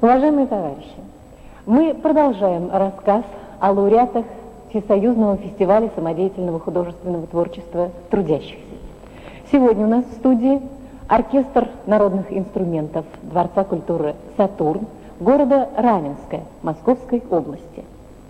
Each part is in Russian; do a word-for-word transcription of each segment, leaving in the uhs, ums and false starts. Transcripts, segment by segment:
Уважаемые товарищи, мы продолжаем рассказ о лауреатах Всесоюзного фестиваля самодеятельного художественного творчества трудящихся. Сегодня у нас в студии оркестр народных инструментов Дворца культуры «Сатурн» города Раменское Московской области.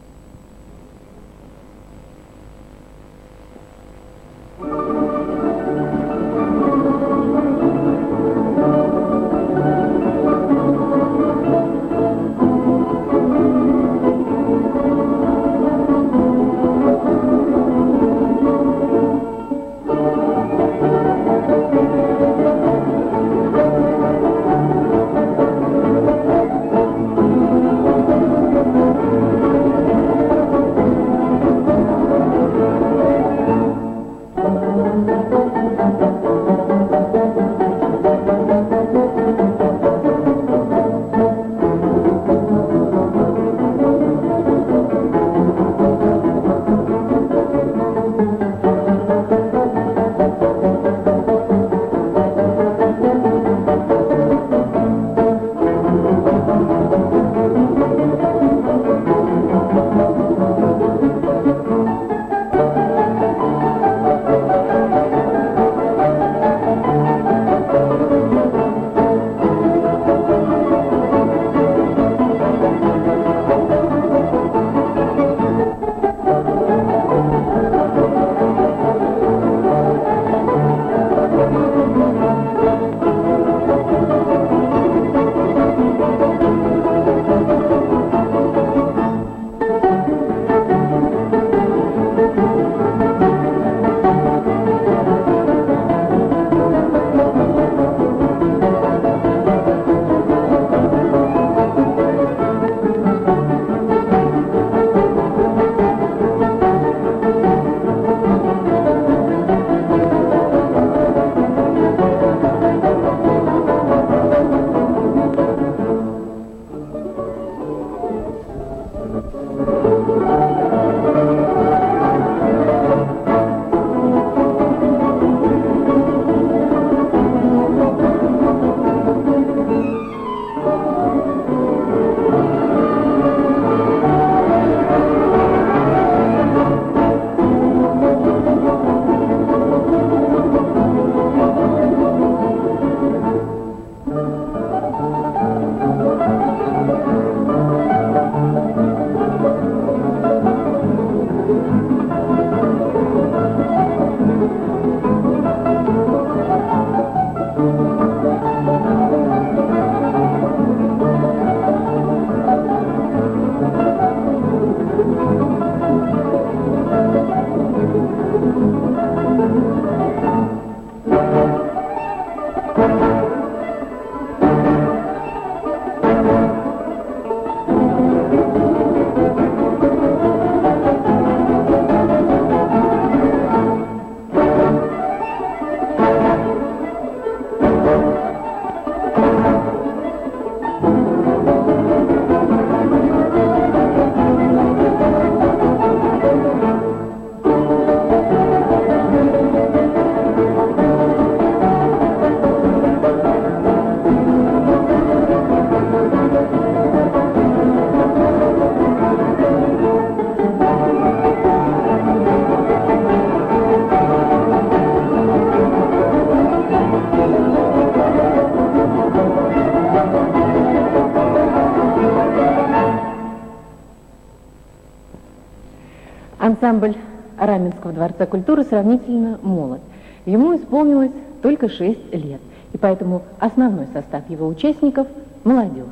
Ансамбль Раменского дворца культуры сравнительно молод. Ему исполнилось только шесть лет, и поэтому основной состав его участников – молодежь.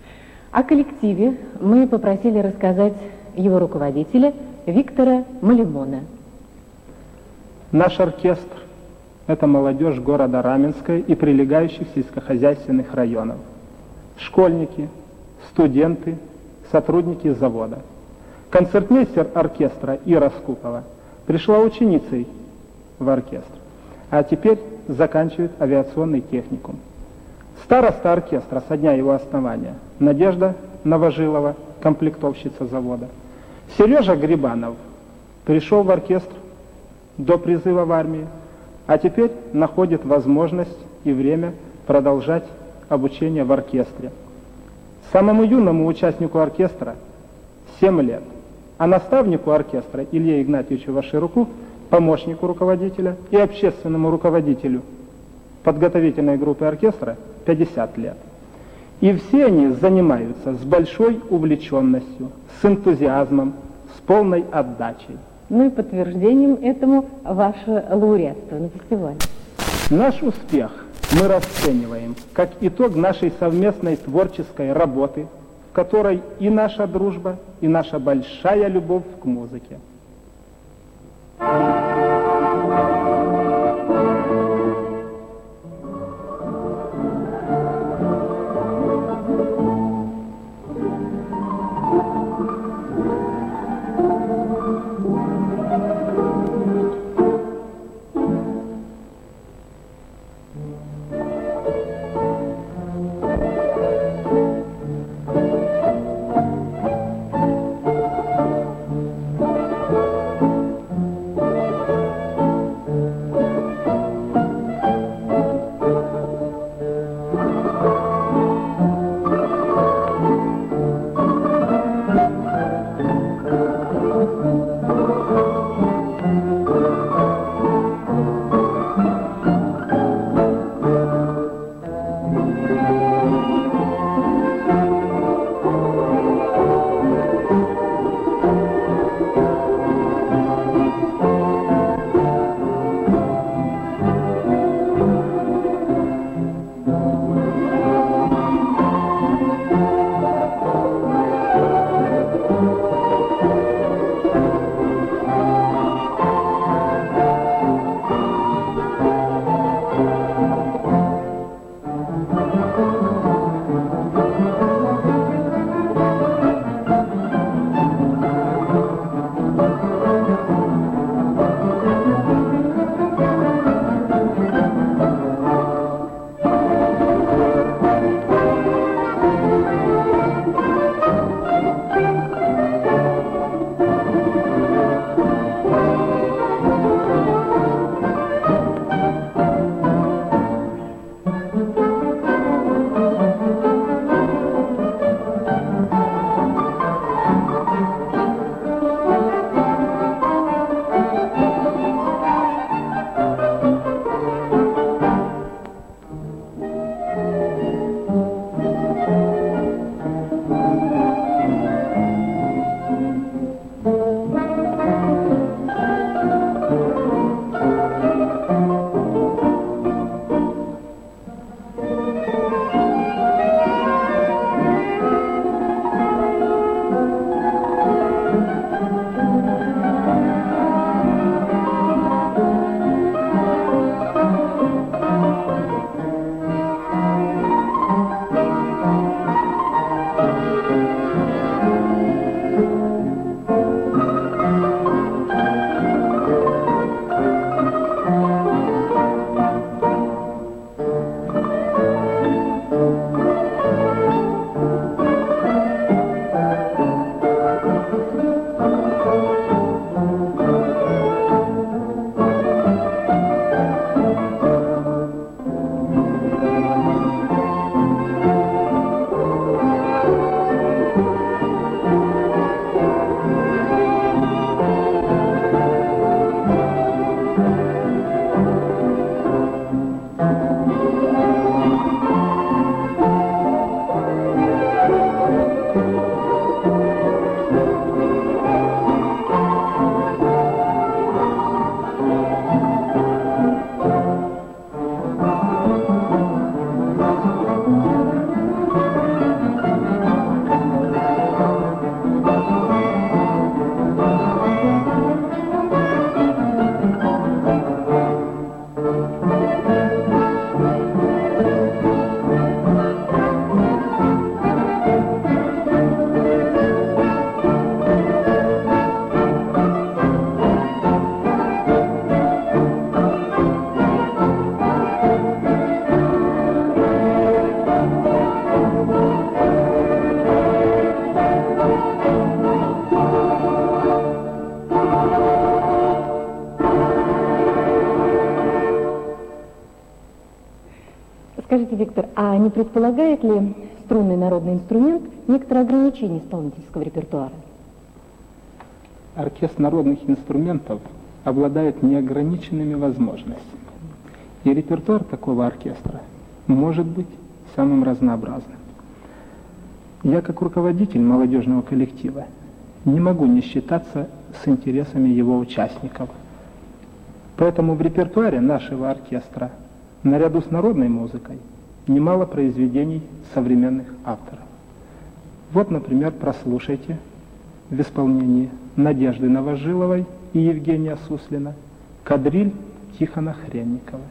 О коллективе мы попросили рассказать его руководителя Виктора Малимона. Наш оркестр – это молодежь города Раменское и прилегающих сельскохозяйственных районов. Школьники, студенты, сотрудники завода. Концертмейстер оркестра Ира Скупова пришла ученицей в оркестр, а теперь заканчивает авиационный техникум. Староста оркестра со дня его основания Надежда Новожилова, комплектовщица завода. Сережа Грибанов пришел в оркестр до призыва в армию, а теперь находит возможность и время продолжать обучение в оркестре. Самому юному участнику оркестра семь лет, а наставнику оркестра Илье Игнатьевичу Вашируку, помощнику руководителя и общественному руководителю подготовительной группы оркестра пятьдесят лет. И все они занимаются с большой увлеченностью, с энтузиазмом, с полной отдачей. Ну и подтверждением этому ваше лауреатство на фестивале. Наш успех мы расцениваем как итог нашей совместной творческой работы, в которой и наша дружба, и наша большая любовь к музыке. Скажите, Виктор, а не предполагает ли струнный народный инструмент некоторые ограничения исполнительского репертуара? Оркестр народных инструментов обладает неограниченными возможностями. И репертуар такого оркестра может быть самым разнообразным. Я, как руководитель молодежного коллектива, не могу не считаться с интересами его участников. Поэтому в репертуаре нашего оркестра, наряду с народной музыкой, немало произведений современных авторов. Вот, например, прослушайте в исполнении Надежды Новожиловой и Евгения Суслина «Кадриль» Тихона Хренникова.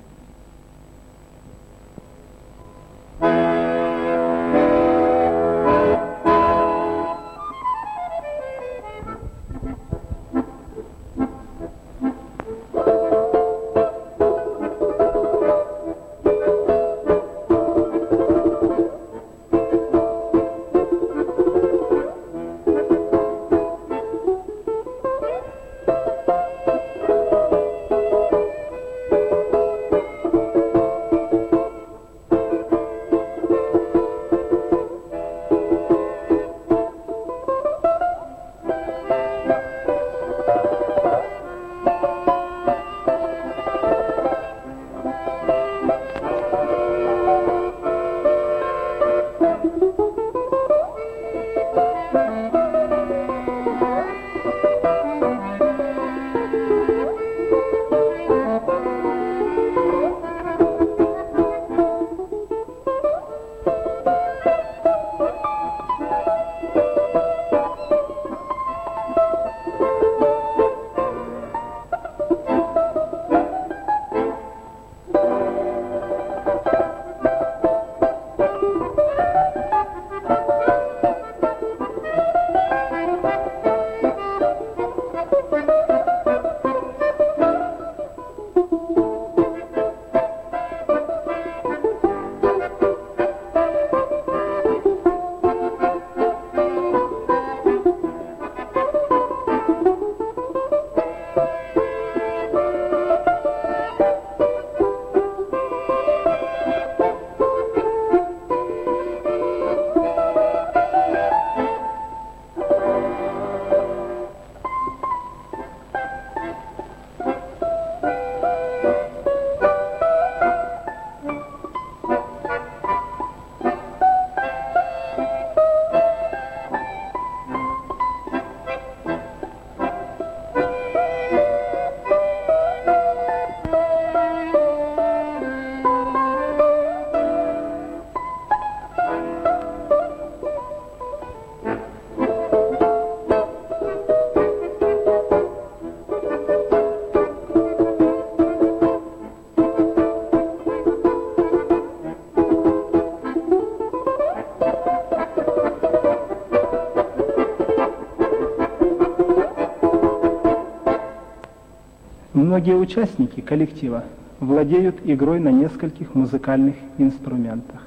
Многие участники коллектива владеют игрой на нескольких музыкальных инструментах.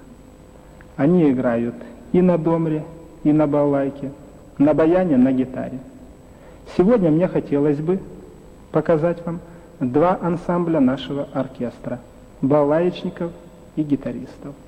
Они играют и на домре, и на балалайке, на баяне, на гитаре. Сегодня мне хотелось бы показать вам два ансамбля нашего оркестра – балалаечников и гитаристов.